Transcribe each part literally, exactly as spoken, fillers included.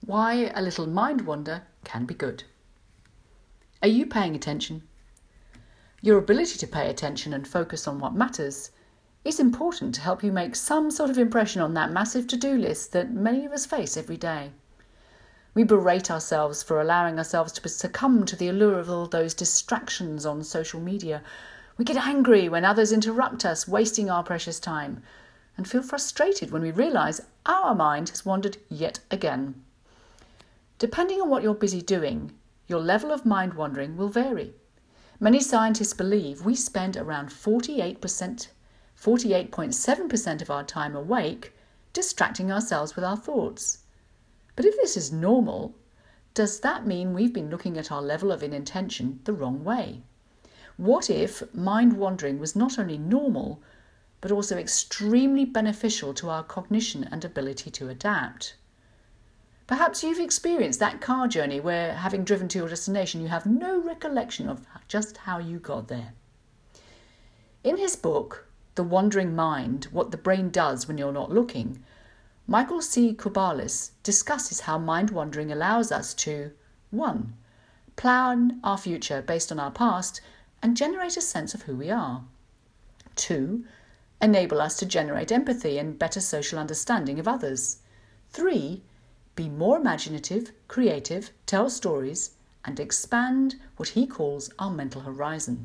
Why a little mind wander can be good. Are you paying attention? Your ability to pay attention and focus on what matters is important to help you make some sort of impression on that massive to-do list that many of us face every day. We berate ourselves for allowing ourselves to succumb to the allure of all those distractions on social media. We get angry when others interrupt us, wasting our precious time, and feel frustrated when we realise our mind has wandered yet again. Depending on what you're busy doing, your level of mind wandering will vary. Many scientists believe we spend around forty-eight percent, forty-eight point seven percent of our time awake distracting ourselves with our thoughts. But if this is normal, does that mean we've been looking at our level of inattention the wrong way? What if mind wandering was not only normal, but also extremely beneficial to our cognition and ability to adapt? Perhaps you've experienced that car journey where, having driven to your destination, you have no recollection of just how you got there. In his book, The Wandering Mind, What the Brain Does When You're Not Looking, Michael C. Kubalis discusses how mind wandering allows us to one Plan our future based on our past and generate a sense of who we are. two Enable us to generate empathy and better social understanding of others. three Be more imaginative, creative, tell stories, and expand what he calls our mental horizon.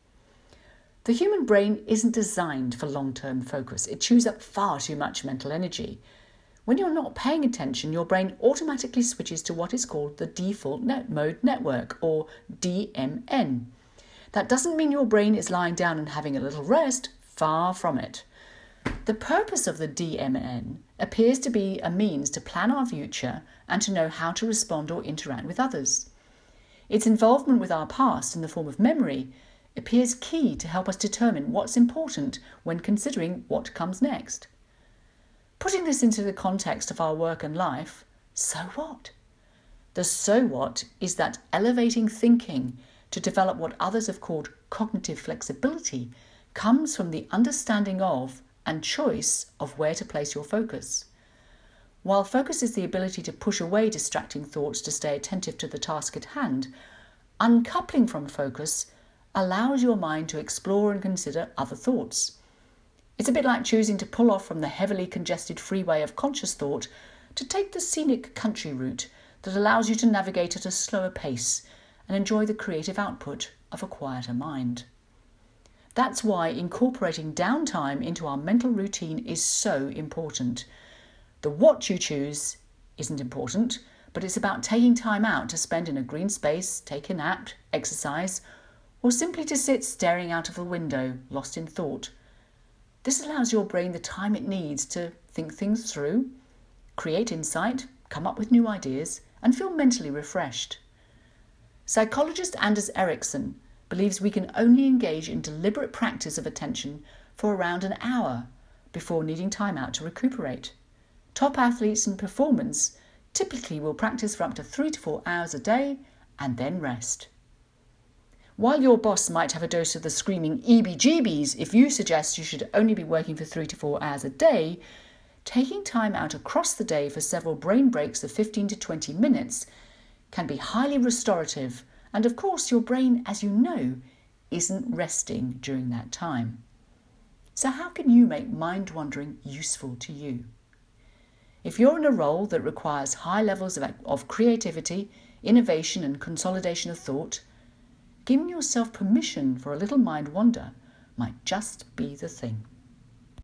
The human brain isn't designed for long-term focus. It chews up far too much mental energy. When you're not paying attention, your brain automatically switches to what is called the default net mode network, or D M N. That doesn't mean your brain is lying down and having a little rest. Far from it. The purpose of the D M N appears to be a means to plan our future and to know how to respond or interact with others. Its involvement with our past in the form of memory appears key to help us determine what's important when considering what comes next. Putting this into the context of our work and life, so what? The so what is that elevating thinking to develop what others have called cognitive flexibility comes from the understanding of and choice of where to place your focus. While focus is the ability to push away distracting thoughts to stay attentive to the task at hand, uncoupling from focus allows your mind to explore and consider other thoughts. It's a bit like choosing to pull off from the heavily congested freeway of conscious thought to take the scenic country route that allows you to navigate at a slower pace and enjoy the creative output of a quieter mind. That's why incorporating downtime into our mental routine is so important. The what you choose isn't important, but it's about taking time out to spend in a green space, take a nap, exercise, or simply to sit staring out of the window, lost in thought. This allows your brain the time it needs to think things through, create insight, come up with new ideas, and feel mentally refreshed. Psychologist Anders Ericsson believes we can only engage in deliberate practice of attention for around an hour before needing time out to recuperate. Top athletes in performance typically will practice for up to three to four hours a day and then rest. While your boss might have a dose of the screaming E B G Bs if you suggest you should only be working for three to four hours a day, taking time out across the day for several brain breaks of fifteen to twenty minutes can be highly restorative. And of course, your brain, as you know, isn't resting during that time. So how can you make mind wandering useful to you? If you're in a role that requires high levels of, of creativity, innovation and consolidation of thought, giving yourself permission for a little mind wander might just be the thing.